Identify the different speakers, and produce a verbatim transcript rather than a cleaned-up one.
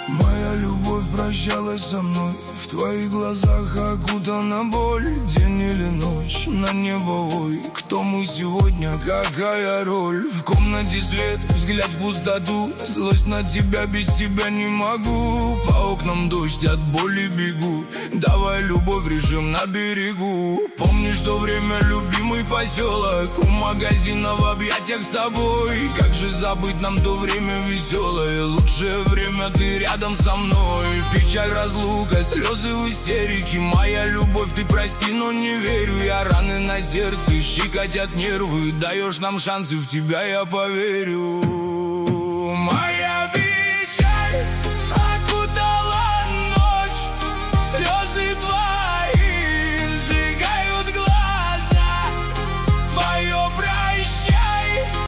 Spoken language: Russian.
Speaker 1: Моя любовь прощалась со мной, в твоих глазах окутана боль. День или ночь на небовой, кто мы сегодня, какая роль? В комнате свет, взгляд в пустоту, злость на тебя, без тебя не могу. По окнам дождь, от боли бегу, давай любовь режим на берегу. Помнишь то время, любимый поселок, у магазина в объятиях с тобой. Как же забыть нам то время веселое, лучшее время ты рядом со мной. Печаль, разлука, слезы в истерике, моя любовь, ты прости, но не верю. Я раны на сердце, щекотят нервы, даешь нам шансы, в тебя я поверю.